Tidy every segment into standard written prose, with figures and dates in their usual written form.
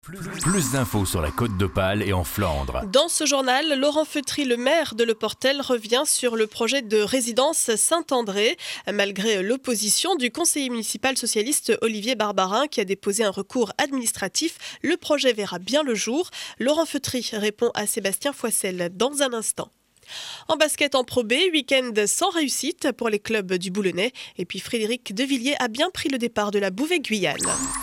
Plus d'infos sur la Côte d'Opale et en Flandre. Dans ce journal, Laurent Feutry, le maire de Le Portel, revient sur le projet de résidence Saint-André. Malgré l'opposition du conseiller municipal socialiste Olivier Barbarin, qui a déposé un recours administratif, le projet verra bien le jour. Laurent Feutry répond à Sébastien Foissel dans un instant. En basket en Pro B, week-end sans réussite pour les clubs du Boulonnais. Et puis Frédéric Devilliers a bien pris le départ de la Bouvet-Guyane.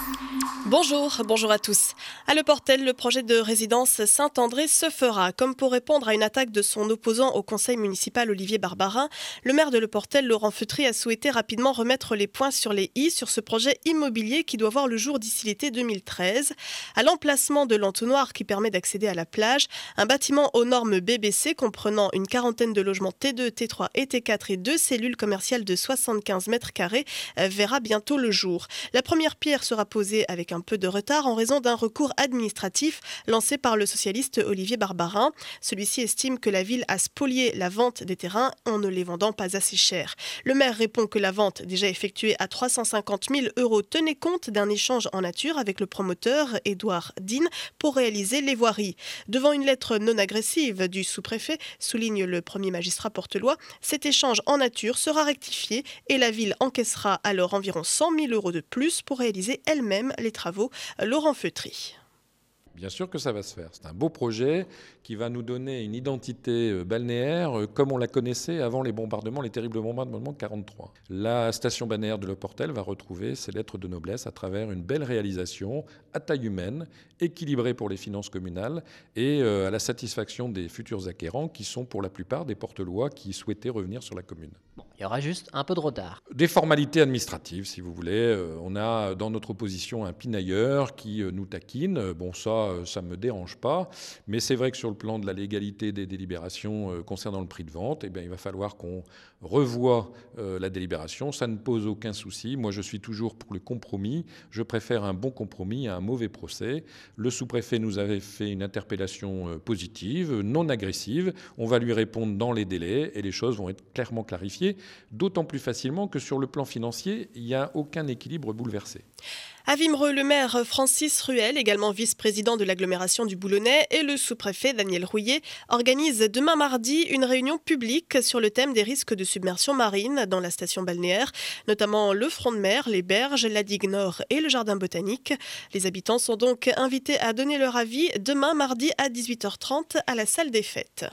Bonjour à tous. À Le Portel, le projet de résidence Saint-André se fera. Comme pour répondre à une attaque de son opposant au conseil municipal Olivier Barbarin, le maire de Le Portel, Laurent Feutry, a souhaité rapidement remettre les points sur les i sur ce projet immobilier qui doit voir le jour d'ici l'été 2013. À l'emplacement de l'entonnoir qui permet d'accéder à la plage, un bâtiment aux normes BBC comprenant une quarantaine de logements T2, T3 et T4 et 2 cellules commerciales de 75 mètres carrés verra bientôt le jour. La première pierre sera posée avec un peu de retard en raison d'un recours administratif lancé par le socialiste Olivier Barbarin. Celui-ci estime que la ville a spolié la vente des terrains en ne les vendant pas assez cher. Le maire répond que la vente déjà effectuée à 350 000 € tenait compte d'un échange en nature avec le promoteur Édouard Dean pour réaliser les voiries. Devant une lettre non agressive du sous-préfet, souligne le premier magistrat portelois, cet échange en nature sera rectifié et la ville encaissera alors environ 100 000 € de plus pour réaliser elle-même les travaux. Laurent Feutry. Bien sûr que ça va se faire. C'est un beau projet qui va nous donner une identité balnéaire comme on la connaissait avant les bombardements, les terribles bombardements de 1943. La station balnéaire de Le Portel va retrouver ses lettres de noblesse à travers une belle réalisation à taille humaine, équilibrée pour les finances communales et à la satisfaction des futurs acquérants qui sont pour la plupart des Portelois qui souhaitaient revenir sur la commune. Bon, il y aura juste un peu de retard. Des formalités administratives, si vous voulez. On a dans notre opposition un pinailleur qui nous taquine. Bon, ça ne me dérange pas. Mais c'est vrai que sur le plan de la légalité des délibérations concernant le prix de vente, il va falloir qu'on revoie la délibération. Ça ne pose aucun souci. Moi, je suis toujours pour le compromis. Je préfère un bon compromis à un mauvais procès. Le sous-préfet nous avait fait une interpellation positive, non agressive. On va lui répondre dans les délais et les choses vont être clairement clarifiées, d'autant plus facilement que sur le plan financier, il n'y a aucun équilibre bouleversé. À Wimereux, le maire Francis Ruel, également vice-président de l'agglomération du Boulonnais, et le sous-préfet Daniel Rouillet organisent demain mardi une réunion publique sur le thème des risques de submersion marine dans la station balnéaire, notamment le front de mer, les berges, la digue nord et le jardin botanique. Les habitants sont donc invités à donner leur avis demain mardi à 18h30 à la salle des fêtes.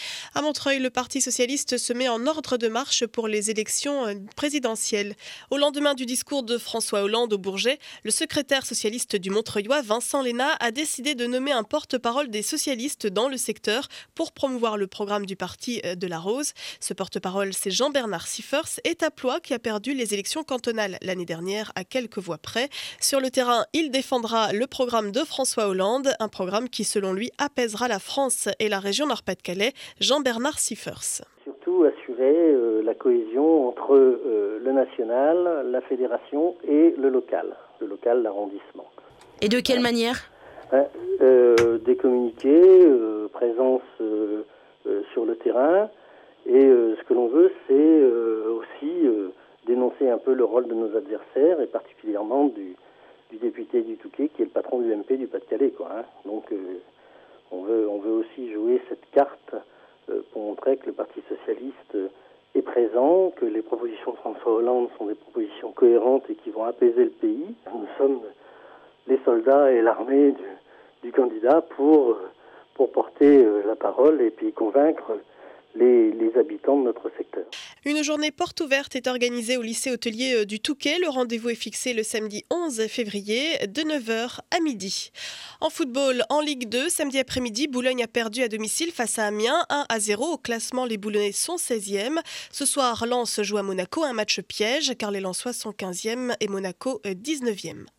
À Montreuil, le Parti socialiste se met en ordre de marche pour les élections présidentielles. Au lendemain du discours de François Hollande au Bourget, le secrétaire socialiste du Montreuillois, Vincent Lénat, a décidé de nommer un porte-parole des socialistes dans le secteur pour promouvoir le programme du parti de la Rose. Ce porte-parole, c'est Jean-Bernard Siffers, étaplois qui a perdu les élections cantonales l'année dernière à quelques voix près. Sur le terrain, il défendra le programme de François Hollande, un programme qui, selon lui, apaisera la France et la région Nord-Pas-de-Calais. Jean-Bernard Siffers. Surtout assurer la cohésion entre le national, la fédération et le local, l'arrondissement. Et de quelle manière ? Des communiqués, présence sur le terrain, et ce que l'on veut, c'est aussi dénoncer un peu le rôle de nos adversaires, et particulièrement du député du Touquet, qui est le patron du MP du Pas-de-Calais, Donc on veut aussi jouer cette carte pour montrer que le Parti socialiste est présent, que les propositions de François Hollande sont des propositions cohérentes et qui vont apaiser le pays. Nous sommes les soldats et l'armée du candidat pour porter la parole et puis convaincre les habitants de notre secteur. Une journée porte ouverte est organisée au lycée hôtelier du Touquet. Le rendez-vous est fixé le samedi 11 février de 9h à midi. En football, en Ligue 2, samedi après-midi, Boulogne a perdu à domicile face à Amiens 1-0. Au classement, les Boulonnais sont 16e. Ce soir, Lens joue à Monaco, un match piège car les Lensois sont 15e et Monaco 19e.